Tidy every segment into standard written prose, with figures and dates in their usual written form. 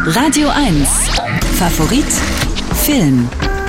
Radio 1. Favorit Film.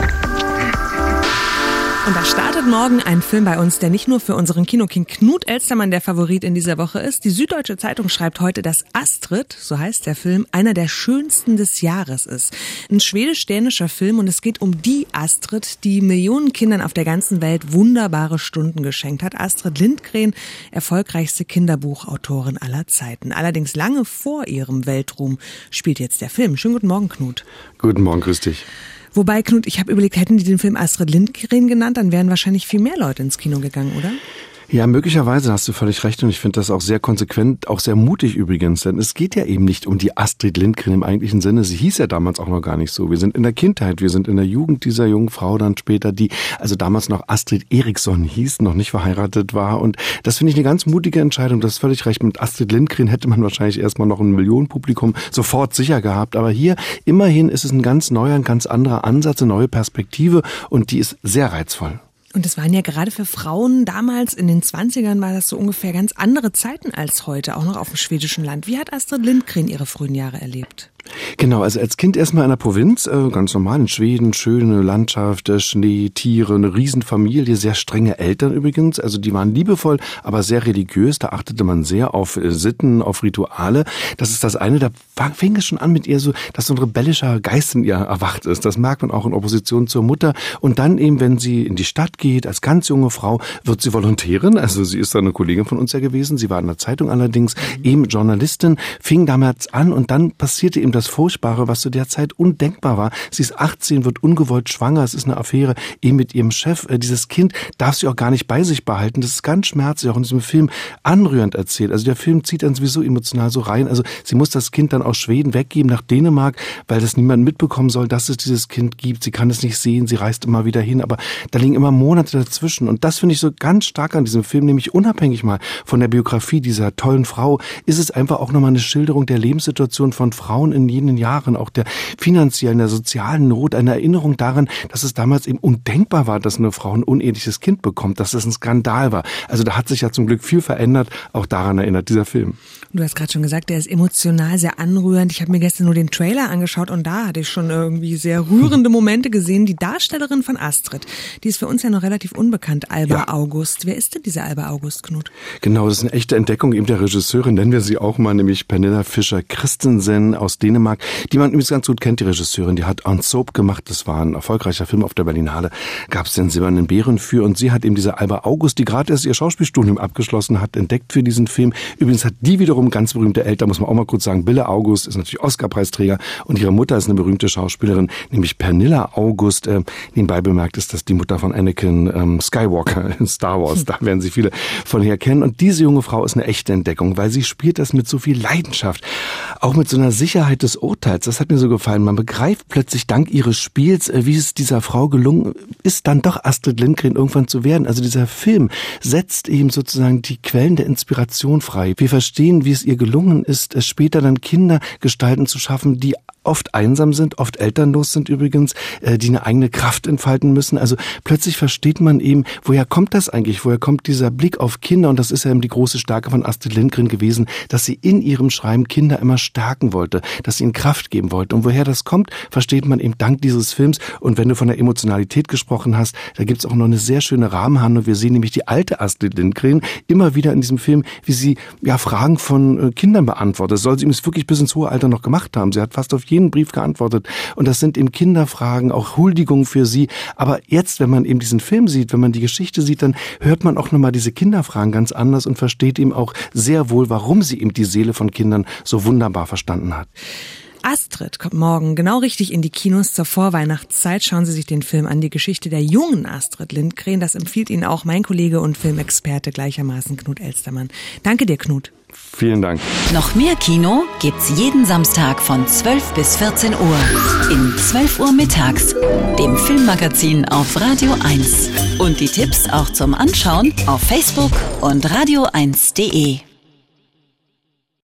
Und da startet morgen ein Film bei uns, der nicht nur für unseren Kinoking Knut Elstermann der Favorit in dieser Woche ist. Die Süddeutsche Zeitung schreibt heute, dass Astrid, so heißt der Film, einer der schönsten des Jahres ist. Ein schwedisch-dänischer Film und es geht um die Astrid, die Millionen Kindern auf der ganzen Welt wunderbare Stunden geschenkt hat. Astrid Lindgren, erfolgreichste Kinderbuchautorin aller Zeiten. Allerdings lange vor ihrem Weltruhm spielt jetzt der Film. Schönen guten Morgen, Knut. Guten Morgen, grüß dich. Wobei, Knut, ich habe überlegt, hätten die den Film Astrid Lindgren genannt, dann wären wahrscheinlich viel mehr Leute ins Kino gegangen, oder? Ja, möglicherweise hast du völlig recht und ich finde das auch sehr konsequent, auch sehr mutig übrigens, denn es geht ja eben nicht um die Astrid Lindgren im eigentlichen Sinne. Sie hieß ja damals auch noch gar nicht so. Wir sind in der Kindheit, wir sind in der Jugend dieser jungen Frau dann später, die also damals noch Astrid Eriksson hieß, noch nicht verheiratet war und das finde ich eine ganz mutige Entscheidung. Das ist völlig recht. Mit Astrid Lindgren hätte man wahrscheinlich erstmal noch ein Millionenpublikum sofort sicher gehabt, aber hier immerhin ist es ein ganz neuer, ein ganz anderer Ansatz, eine neue Perspektive und die ist sehr reizvoll. Und es waren ja gerade für Frauen damals in den 20ern war das so ungefähr ganz andere Zeiten als heute, auch noch auf dem schwedischen Land. Wie hat Astrid Lindgren ihre frühen Jahre erlebt? Genau, also als Kind erstmal in der Provinz, ganz normal in Schweden, schöne Landschaft, Schnee, Tiere, eine Riesenfamilie, sehr strenge Eltern übrigens, also die waren liebevoll, aber sehr religiös, da achtete man sehr auf Sitten, auf Rituale. Das ist das eine, da fing es schon an mit ihr so, dass so ein rebellischer Geist in ihr erwacht ist. Das merkt man auch in Opposition zur Mutter. Und dann eben, wenn sie in die Stadt geht, als ganz junge Frau, wird sie Volontärin, also sie ist dann eine Kollegin von uns ja gewesen, sie war in der Zeitung allerdings, eben Journalistin, fing damals an und dann passierte eben das Furchtbare, was zu der Zeit undenkbar war. Sie ist 18, wird ungewollt schwanger, es ist eine Affäre eben mit ihrem Chef. Dieses Kind darf sie auch gar nicht bei sich behalten. Das ist ganz schmerzlich, auch in diesem Film anrührend erzählt. Also der Film zieht dann sowieso emotional so rein. Also sie muss das Kind dann aus Schweden weggeben nach Dänemark, weil das niemand mitbekommen soll, dass es dieses Kind gibt. Sie kann es nicht sehen, sie reist immer wieder hin, aber da liegen immer Monate dazwischen. Und das finde ich so ganz stark an diesem Film, nämlich unabhängig mal von der Biografie dieser tollen Frau, ist es einfach auch nochmal eine Schilderung der Lebenssituation von Frauen in jenen Jahren, auch der finanziellen, der sozialen Not, eine Erinnerung daran, dass es damals eben undenkbar war, dass eine Frau ein uneheliches Kind bekommt, dass das ein Skandal war. Also da hat sich ja zum Glück viel verändert, auch daran erinnert dieser Film. Du hast gerade schon gesagt, der ist emotional sehr anrührend. Ich habe mir gestern nur den Trailer angeschaut und da hatte ich schon irgendwie sehr rührende Momente gesehen. Die Darstellerin von Astrid, die ist für uns ja noch relativ unbekannt, Alba August. Wer ist denn diese Alba August, Knut? Genau, das ist eine echte Entdeckung eben der Regisseurin, nennen wir sie auch mal, nämlich Pernilla Fischer-Christensen aus Dänemark, die man übrigens ganz gut kennt, die Regisseurin. Die hat En Soap gemacht, das war ein erfolgreicher Film auf der Berlinale, gab es den Silbernen Bären für und sie hat eben diese Alba August, die gerade erst ihr Schauspielstudium abgeschlossen hat, entdeckt für diesen Film. Übrigens hat die wiederum ganz berühmte Eltern, muss man auch mal kurz sagen, Bille August ist natürlich Oscar-Preisträger und ihre Mutter ist eine berühmte Schauspielerin, nämlich Pernilla August. Nebenbei bemerkt ist das die Mutter von Anakin Skywalker in Star Wars, da werden Sie viele von her kennen. Und diese junge Frau ist eine echte Entdeckung, weil sie spielt das mit so viel Leidenschaft, auch mit so einer Sicherheit des Urteils. Das hat mir so gefallen. Man begreift plötzlich dank ihres Spiels, wie es dieser Frau gelungen ist, dann doch Astrid Lindgren irgendwann zu werden. Also dieser Film setzt eben sozusagen die Quellen der Inspiration frei. Wir verstehen, wie es ihr gelungen ist, später dann Kindergestalten zu schaffen, die oft einsam sind, oft elternlos sind übrigens, die eine eigene Kraft entfalten müssen. Also plötzlich versteht man eben, woher kommt das eigentlich? Woher kommt dieser Blick auf Kinder? Und das ist ja eben die große Stärke von Astrid Lindgren gewesen, dass sie in ihrem Schreiben Kinder immer stärken wollte, dass sie ihnen Kraft geben wollte. Und woher das kommt, versteht man eben dank dieses Films. Und wenn du von der Emotionalität gesprochen hast, da gibt es auch noch eine sehr schöne Rahmenhandlung. Wir sehen nämlich die alte Astrid Lindgren immer wieder in diesem Film, wie sie Fragen von Kindern beantwortet. Das soll sie übrigens wirklich bis ins hohe Alter noch gemacht haben. Sie hat fast auf jeden Brief geantwortet. Und das sind eben Kinderfragen, auch Huldigungen für sie. Aber jetzt, wenn man eben diesen Film sieht, wenn man die Geschichte sieht, dann hört man auch nochmal diese Kinderfragen ganz anders und versteht eben auch sehr wohl, warum sie eben die Seele von Kindern so wunderbar verstanden hat. Astrid kommt morgen genau richtig in die Kinos zur Vorweihnachtszeit. Schauen Sie sich den Film an, die Geschichte der jungen Astrid Lindgren. Das empfiehlt Ihnen auch mein Kollege und Filmexperte gleichermaßen Knut Elstermann. Danke dir, Knut. Vielen Dank. Noch mehr Kino gibt's jeden Samstag von 12 bis 14 Uhr. In 12 Uhr mittags, dem Filmmagazin auf Radio 1. Und die Tipps auch zum Anschauen auf Facebook und radio1.de.